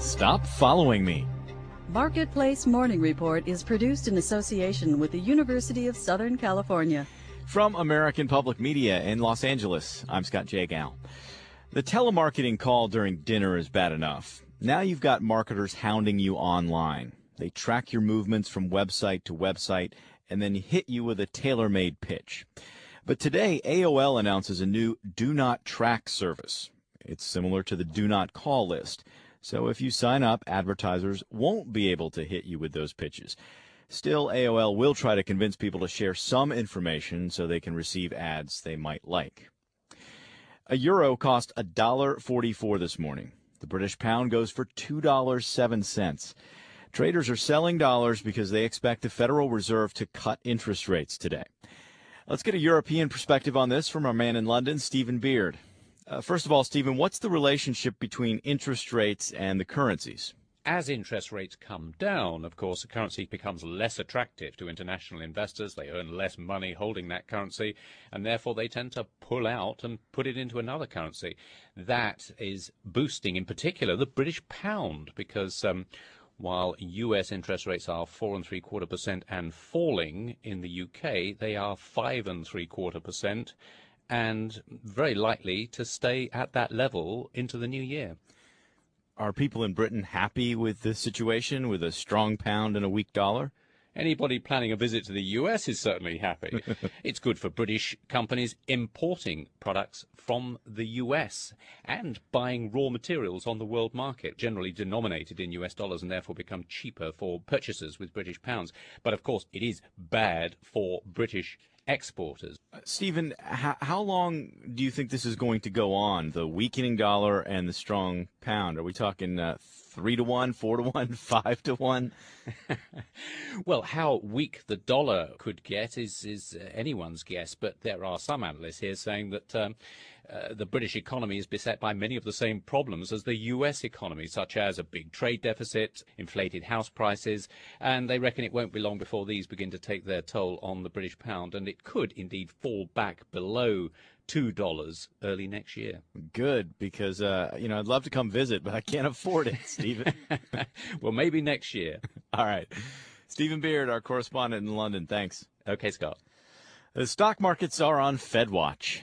Stop following me. Marketplace Morning Report is produced in association with the University of Southern California. From American Public Media in Los Angeles, I'm Scott Jagal. The telemarketing call during dinner is bad enough. Now you've got marketers hounding you online. They track your movements from website to website and then hit you with a tailor-made pitch. But today, AOL announces a new Do Not Track service. It's similar to the Do Not Call list. So if you sign up, advertisers won't be able to hit you with those pitches. Still, AOL will try to convince people to share some information so they can receive ads they might like. A euro cost $1.44 this morning. The British pound goes for $2.07. Traders are selling dollars because they expect the Federal Reserve to cut interest rates today. Let's get a European perspective on this from our man in London, Stephen Beard. First of all, Stephen, what's the relationship between interest rates and the currencies? As interest rates come down, of course, the currency becomes less attractive to international investors. They earn less money holding that currency, and therefore they tend to pull out and put it into another currency. That is boosting, in particular, the British pound, because while U.S. interest rates are 4.75% and falling in the UK, they are 5.75%. And very likely to stay at that level into the new year. Are people in Britain happy with the situation, with a strong pound and a weak dollar? Anybody planning a visit to the US is certainly happy. It's good for British companies importing products from the US and buying raw materials on the world market, generally denominated in US dollars and therefore become cheaper for purchasers with British pounds. But of course, it is bad for British exporters. Stephen, how long do you think this is going to go on, the weakening dollar and the strong pound? Are we talking 3-1, 4-1, 5-1? Well, how weak the dollar could get is anyone's guess, but there are some analysts here saying that the British economy is beset by many of the same problems as the US economy, such as a big trade deficit, inflated house prices, and they reckon it won't be long before these begin to take their toll on the British pound, and it could indeed fall back below $2 early next year. Good, because I'd love to come visit, but I can't afford it, Stephen. Well, maybe next year. All right. Stephen Beard, our correspondent in London. Thanks. Okay, Scott. The stock markets are on FedWatch.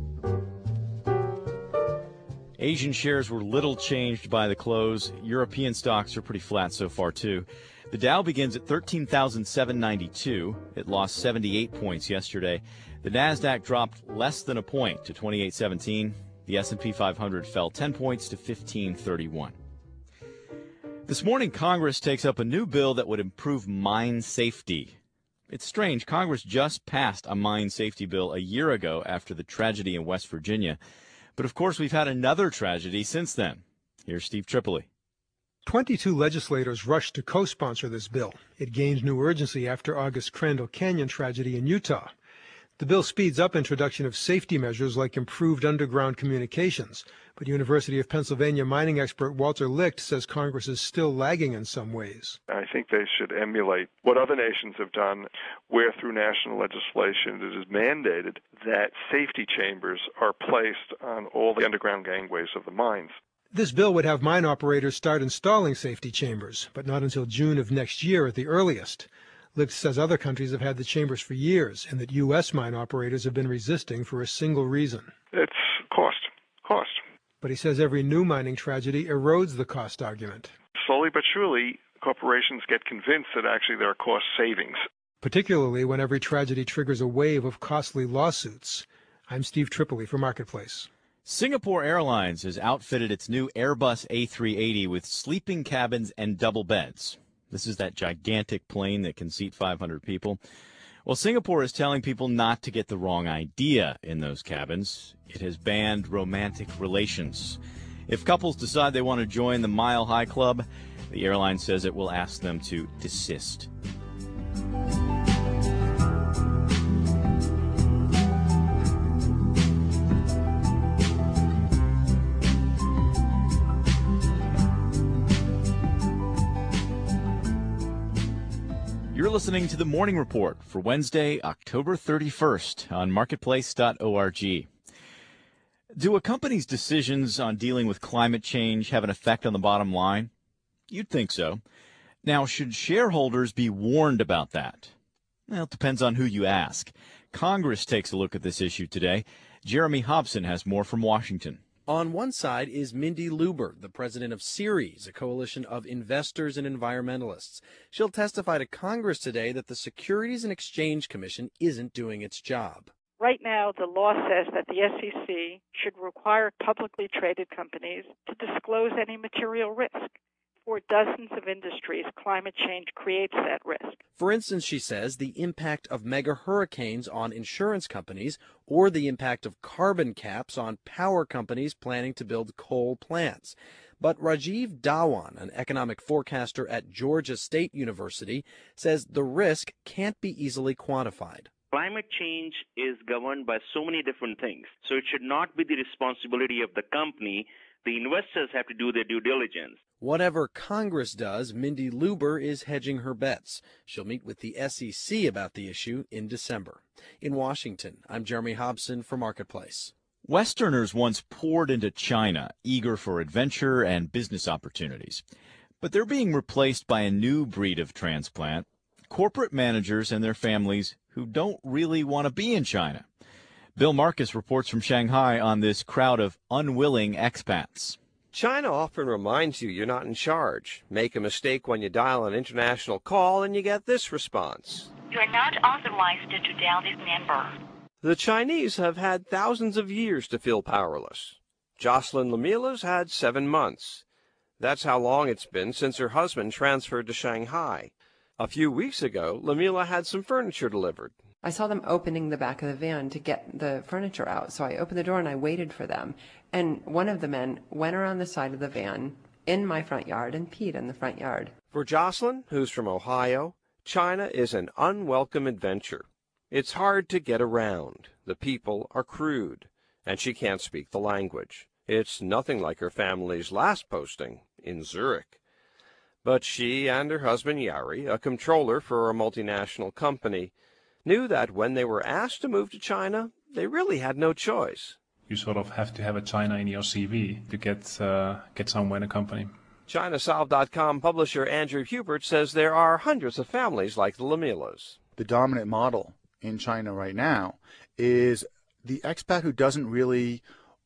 Asian shares were little changed by the close. European stocks are pretty flat so far, too. The Dow begins at 13,792. It lost 78 points yesterday. The Nasdaq dropped less than a point to 2817. The S&P 500 fell 10 points to 1531. This morning, Congress takes up a new bill that would improve mine safety. It's strange. Congress just passed a mine safety bill a year ago after the tragedy in West Virginia. But, of course, we've had another tragedy since then. Here's Steve Tripoli. 22 legislators rushed to co-sponsor this bill. It gained new urgency after August Crandall Canyon tragedy in Utah. The bill speeds up introduction of safety measures like improved underground communications. But University of Pennsylvania mining expert Walter Licht says Congress is still lagging in some ways. I think they should emulate what other nations have done, where through national legislation it is mandated that safety chambers are placed on all the underground gangways of the mines. This bill would have mine operators start installing safety chambers, but not until June of next year at the earliest. Licht says other countries have had the chambers for years and that U.S. mine operators have been resisting for a single reason. It's cost. But he says every new mining tragedy erodes the cost argument. Slowly but surely, corporations get convinced that actually there are cost savings. Particularly when every tragedy triggers a wave of costly lawsuits. I'm Steve Tripoli for Marketplace. Singapore Airlines has outfitted its new Airbus A380 with sleeping cabins and double beds. This is that gigantic plane that can seat 500 people. Well, Singapore is telling people not to get the wrong idea in those cabins. It has banned romantic relations. If couples decide they want to join the Mile High Club, the airline says it will ask them to desist. You're listening to the Morning Report for Wednesday, October 31st on marketplace.org. Do a company's decisions on dealing with climate change have an effect on the bottom line? You'd think so. Now, should shareholders be warned about that? Well, it depends on who you ask. Congress takes a look at this issue today. Jeremy Hobson has more from Washington. On one side is Mindy Luber, the president of Ceres, a coalition of investors and environmentalists. She'll testify to Congress today that the Securities and Exchange Commission isn't doing its job. Right now, the law says that the SEC should require publicly traded companies to disclose any material risk. For dozens of industries, climate change creates that risk. For instance, she says, the impact of mega hurricanes on insurance companies or the impact of carbon caps on power companies planning to build coal plants. But Rajiv Dhawan, an economic forecaster at Georgia State University, says the risk can't be easily quantified. Climate change is governed by so many different things, so it should not be the responsibility of the company. The investors have to do their due diligence. Whatever Congress does, Mindy Luber is hedging her bets. She'll meet with the SEC about the issue in December. In Washington, I'm Jeremy Hobson for Marketplace. Westerners once poured into China, eager for adventure and business opportunities. But they're being replaced by a new breed of transplant, corporate managers and their families who don't really want to be in China. Bill Marcus reports from Shanghai on this crowd of unwilling expats. China often reminds you you're not in charge. Make a mistake when you dial an international call and you get this response. You are not authorized to dial this number. The Chinese have had thousands of years to feel powerless. Jocelyn Lamila's had 7 months. That's how long it's been since her husband transferred to Shanghai. A few weeks ago, Lamila had some furniture delivered. I saw them opening the back of the van to get the furniture out, so I opened the door and I waited for them. And one of the men went around the side of the van in my front yard and peed in the front yard. For Jocelyn, who's from Ohio, China is an unwelcome adventure. It's hard to get around. The people are crude, and she can't speak the language. It's nothing like her family's last posting in Zurich. But she and her husband Yari, a controller for a multinational company, knew that when they were asked to move to China, they really had no choice. You sort of have to have a China in your CV to get somewhere in a company. ChinaSolve.com publisher Andrew Hubert says there are hundreds of families like the Lamilas. The dominant model in China right now is the expat who doesn't really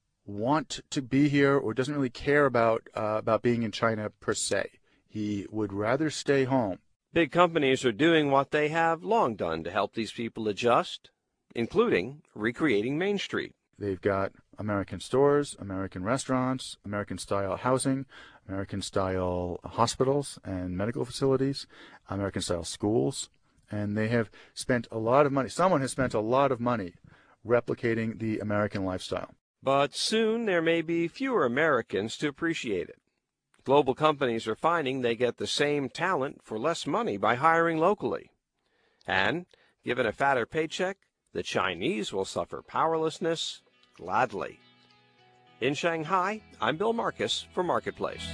want to be here or doesn't really care about being in China per se. He would rather stay home. Big companies are doing what they have long done to help these people adjust, including recreating Main Street. They've got American stores, American restaurants, American-style housing, American-style hospitals and medical facilities, American-style schools, and they have spent a lot of money. Someone has spent a lot of money replicating the American lifestyle. But soon there may be fewer Americans to appreciate it. Global companies are finding they get the same talent for less money by hiring locally. And, given a fatter paycheck, the Chinese will suffer powerlessness gladly. In Shanghai, I'm Bill Marcus for Marketplace.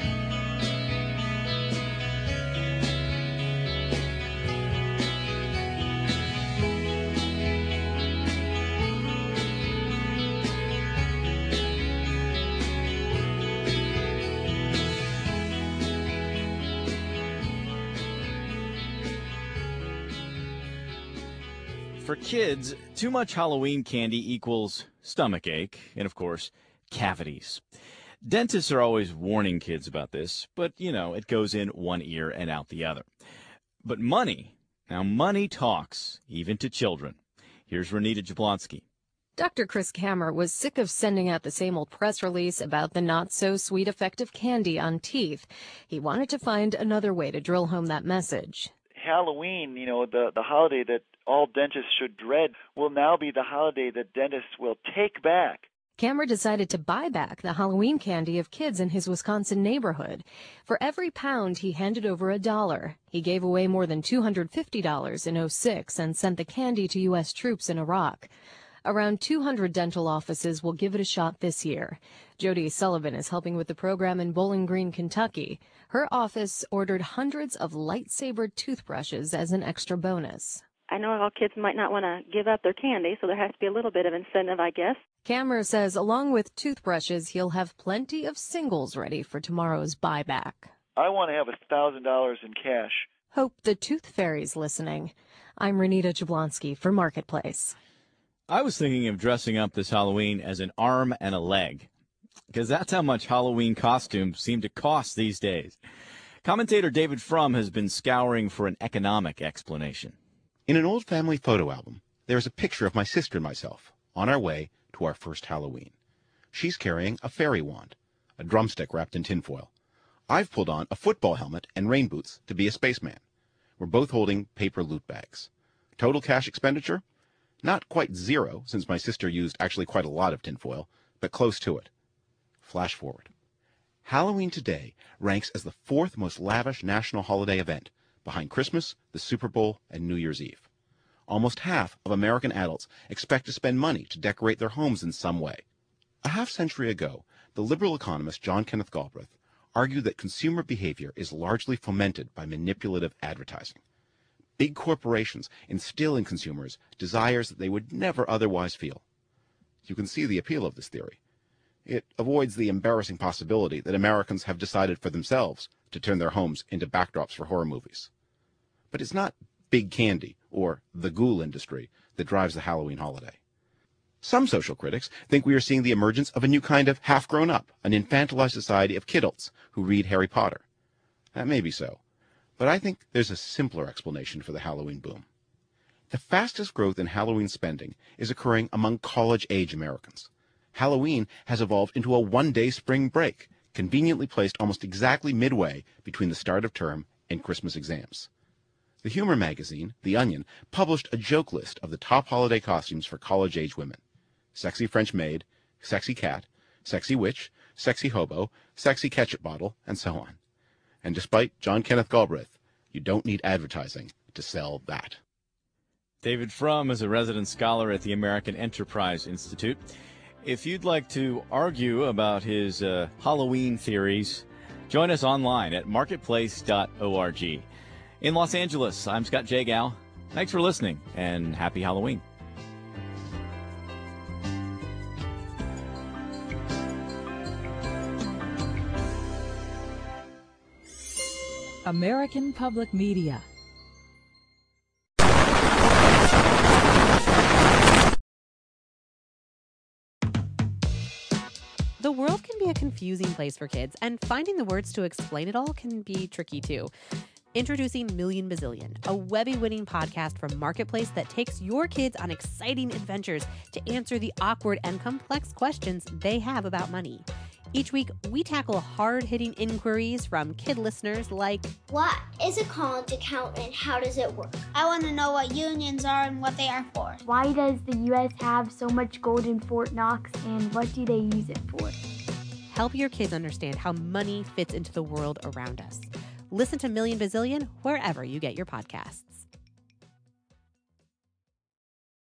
For kids, too much Halloween candy equals stomach ache and, of course, cavities. Dentists are always warning kids about this, but, it goes in one ear and out the other. But money talks, even to children. Here's Renita Jablonski. Dr. Chris Kammer was sick of sending out the same old press release about the not-so-sweet effect of candy on teeth. He wanted to find another way to drill home that message. Halloween, the holiday that all dentists should dread, will now be the holiday that dentists will take back. Kammer decided to buy back the Halloween candy of kids in his Wisconsin neighborhood. For every pound, he handed over $1. He gave away more than $250 in 2006 and sent the candy to U.S. troops in Iraq. Around 200 dental offices will give it a shot this year. Jody Sullivan is helping with the program in Bowling Green, Kentucky. Her office ordered hundreds of lightsaber toothbrushes as an extra bonus. I know all kids might not want to give up their candy, so there has to be a little bit of incentive, I guess. Kammer says along with toothbrushes, he'll have plenty of singles ready for tomorrow's buyback. I want to have $1,000 in cash. Hope the Tooth Fairy's listening. I'm Renita Jablonski for Marketplace. I was thinking of dressing up this Halloween as an arm and a leg, because that's how much Halloween costumes seem to cost these days. Commentator David Frum has been scouring for an economic explanation. In an old family photo album, there is a picture of my sister and myself on our way to our first Halloween. She's carrying a fairy wand, a drumstick wrapped in tinfoil. I've pulled on a football helmet and rain boots to be a spaceman. We're both holding paper loot bags. Total cash expenditure? Not quite zero, since my sister used actually quite a lot of tinfoil, but close to it. Flash forward. Halloween today ranks as the 4th most lavish national holiday event, behind Christmas, the Super Bowl, and New Year's Eve. Almost half of American adults expect to spend money to decorate their homes in some way. A half-century ago, the liberal economist John Kenneth Galbraith argued that consumer behavior is largely fomented by manipulative advertising. Big corporations instill in consumers desires that they would never otherwise feel. You can see the appeal of this theory. It avoids the embarrassing possibility that Americans have decided for themselves to turn their homes into backdrops for horror movies. But it's not big candy or the ghoul industry that drives the Halloween holiday. Some social critics think we are seeing the emergence of a new kind of half-grown-up, an infantilized society of kidults who read Harry Potter. That may be so, but I think there's a simpler explanation for the Halloween boom. The fastest growth in Halloween spending is occurring among college-age Americans. Halloween has evolved into a one-day spring break, conveniently placed almost exactly midway between the start of term and Christmas exams. The humor magazine, The Onion, published a joke list of the top holiday costumes for college-age women. Sexy French maid, sexy cat, sexy witch, sexy hobo, sexy ketchup bottle, and so on. And despite John Kenneth Galbraith, you don't need advertising to sell that. David Frum is a resident scholar at the American Enterprise Institute. If you'd like to argue about his Halloween theories, join us online at marketplace.org. In Los Angeles, I'm Scott Jagow. Thanks for listening, and happy Halloween. American Public Media. The world can be a confusing place for kids, and finding the words to explain it all can be tricky too. Introducing Million Bazillion, a Webby-winning podcast from Marketplace that takes your kids on exciting adventures to answer the awkward and complex questions they have about money. Each week, we tackle hard-hitting inquiries from kid listeners like, what is a college account and how does it work? I want to know what unions are and what they are for. Why does the U.S. have so much gold in Fort Knox and what do they use it for? Help your kids understand how money fits into the world around us. Listen to Million Bazillion wherever you get your podcasts.